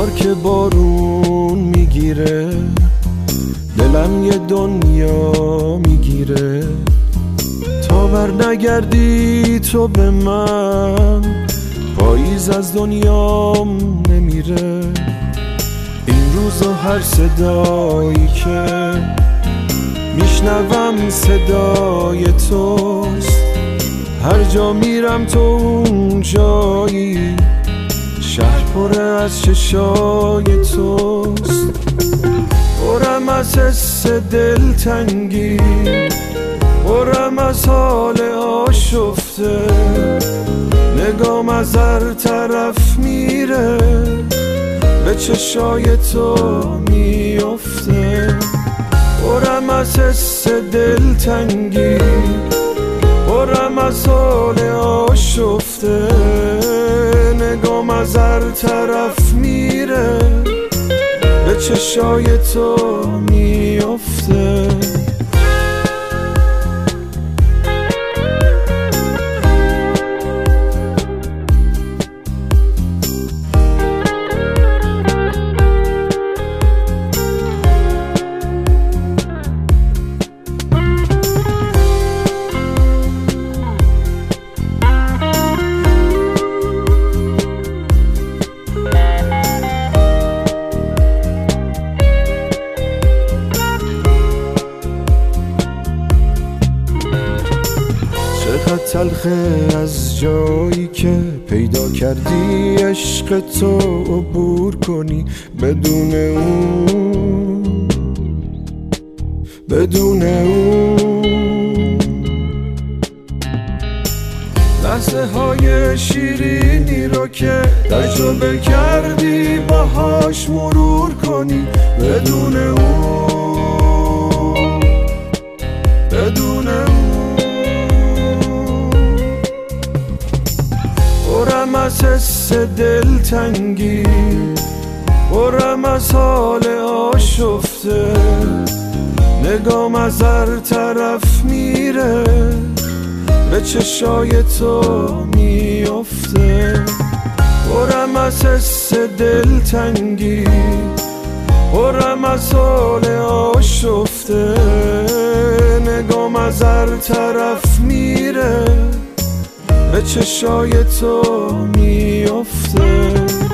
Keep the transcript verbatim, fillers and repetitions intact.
بار که بارون میگیره دلم یه دنیا میگیره، تا بر نگردی تو به من پاییز از دنیام نمیره. این روزا هر صدایی که میشنوم صدای توست، هر جا میرم تو اون جایی، شهر پر از چشای توست. پرم از حس دلتنگی، پرم از حال آشفته، نگام از هر طرف میره به چشای تو میفته. پرم از حس دلتنگی، پرم از حال آشفته، نگام از هر طرف میره به چشای تو میفته. چقدر تلخه از جایی که پیدا کردی عشق تو عبور کنی، بدون اون بدون اون لحظه های شیرینی رو که تجربه کردی باهاش مرور کنی، بدون اون بدون اون پرم از حس دلتنگی، پرم از حال آشفته، نگام از هر طرف میره به چشای تو میفته. پرم از حس دلتنگی، پرم از حال آشفته، نگام از هر طرف میره به چشای تو میفته.